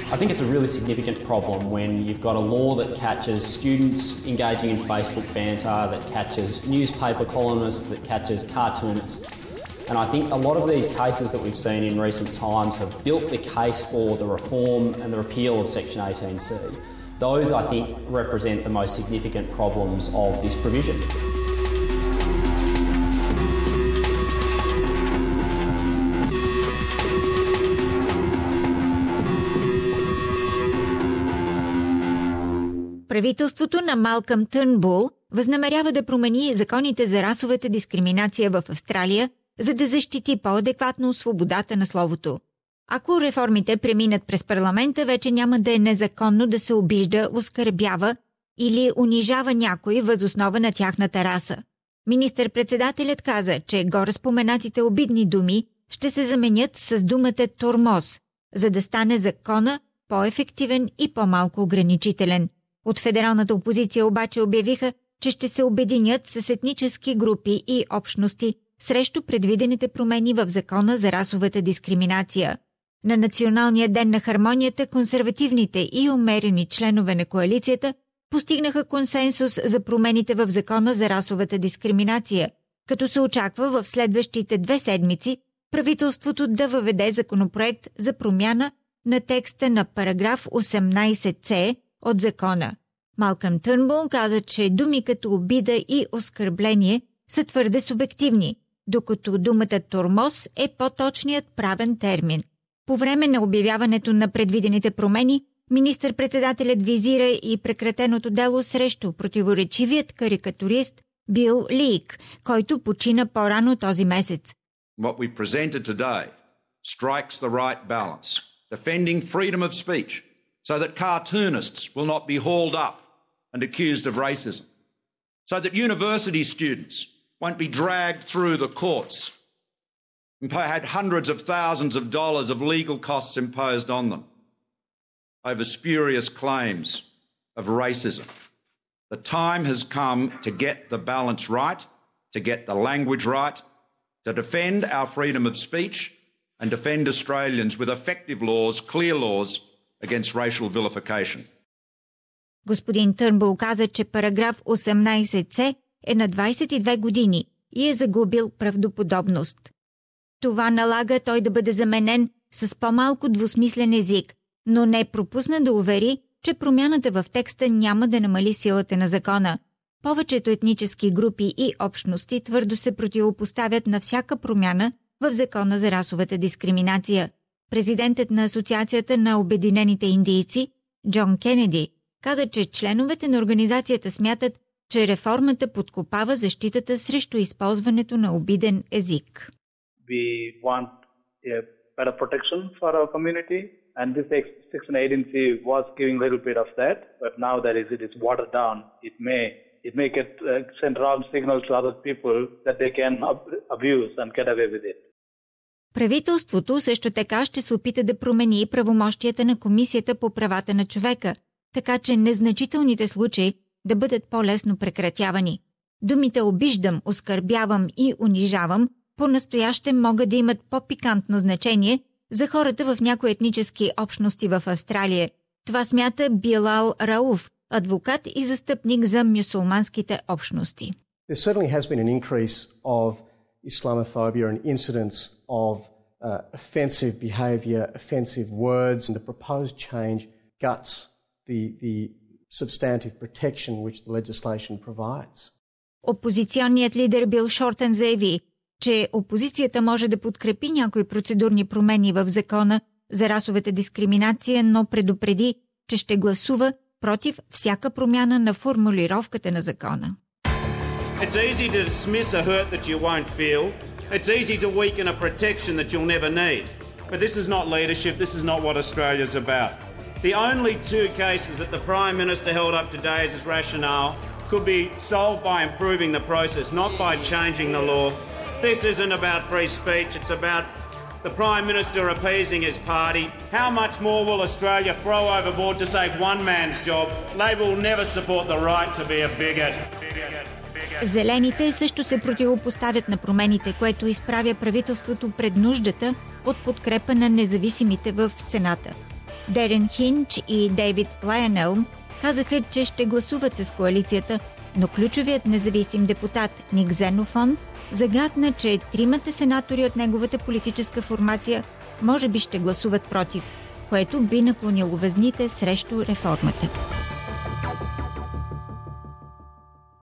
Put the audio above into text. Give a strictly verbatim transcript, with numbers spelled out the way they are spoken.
I think it's a really significant problem when you've got a law that catches students engaging in Facebook banter, that catches newspaper columnists, that catches cartoonists. And I think a lot of these cases that we've seen in recent times have built the case for the reform and the repeal of Section eighteen C. Those, I think, represent the most significant problems of this provision. Правителството на Малкъм Търнбул възнамерява да промени законите за расовата дискриминация в Австралия, за да защити по-адекватно свободата на словото. Ако реформите преминат през парламента, вече няма да е незаконно да се обижда, оскърбява или унижава някой въз основа на тяхната раса. Министър-председателят каза, че горе споменатите обидни думи ще се заменят с думата тормоз, за да стане закона по-ефективен и по-малко ограничителен. От федералната опозиция обаче обявиха, че ще се обединят с етнически групи и общности срещу предвидените промени в закона за расовата дискриминация. На Националния ден на хармонията консервативните и умерени членове на коалицията постигнаха консенсус за промените в закона за расовата дискриминация, като се очаква в следващите две седмици правителството да въведе законопроект за промяна на текста на параграф осемнайсет С от закона. Малкъм Търнбул каза, че думи като обида и оскърбление са твърде субективни, докато думата тормоз е по-точният правен термин. По време на обявяването на предвидените промени, министър-председателят визира и прекратеното дело срещу противоречивият карикатурист Бил Лийк, който почина по-рано този месец. What we presented today strikes the right balance, defending freedom of speech, so that cartoonists will not be hauled up and accused of racism, so that university students won't be dragged through the courts and had hundreds of thousands of dollars of legal costs imposed on them over spurious claims of racism. The time has come to get the balance right, to get the language right, to defend our freedom of speech and defend Australians with effective laws, clear laws, against racial vilification. Господин Търнбул каза, че параграф осемнайсет С е на двайсет и две години и е загубил правдоподобност. Това налага той да бъде заменен с по-малко двусмислен език, но не пропусна да увери, че промяната в текста няма да намали силата на закона. Повечето етнически групи и общности твърдо се противопоставят на всяка промяна в закона за расовата дискриминация. Президентът на Асоциацията на обединените индийци, Джон Кенеди, каза, че членовете на организацията смятат, че реформата подкопава защитата срещу използването на обиден език. We want a better protection for our community, and this Section eighteen C was giving a little bit of that, but now that it is watered down, it may it may get uh, send wrong signals to other people that they can abuse and get away with it. Правителството също така ще се опита да промени правомощията на Комисията по правата на човека, така че незначителните случаи да бъдат по-лесно прекратявани. Думите обиждам, оскърбявам и унижавам по-настояще могат да имат по-пикантно значение за хората в някои етнически общности в Австралия. Това смята Билал Рауф, адвокат и застъпник за мюсюлманските общности. There certainly has been an increase of Islamophobia and incidents of uh, offensive behaviour, offensive words, and the proposed change guts the, the substantive protection which the legislation provides. Опозиционният лидер Бил Шортън заяви, че опозицията може да подкрепи някои процедурни промени в закона за расовата дискриминация, но предупреди, че ще гласува против всяка промяна на формулировката на закона. It's easy to dismiss a hurt that you won't feel. It's easy to weaken a protection that you'll never need. But this is not leadership. This is not what Australia's about. The only two cases that the Prime Minister held up today as his rationale could be solved by improving the process, not by changing the law. This isn't about free speech. It's about the Prime Minister appeasing his party. How much more will Australia throw overboard to save one man's job? Labor will never support the right to be a bigot. Зелените също се противопоставят на промените, което изправя правителството пред нуждата от подкрепа на независимите в Сената. Дерен Хинч и Дейвид Лайонел казаха, че ще гласуват с коалицията, но ключовият независим депутат Ник Зенофон загадна, че тримата сенатори от неговата политическа формация може би ще гласуват против, което би наклонило везните срещу реформата.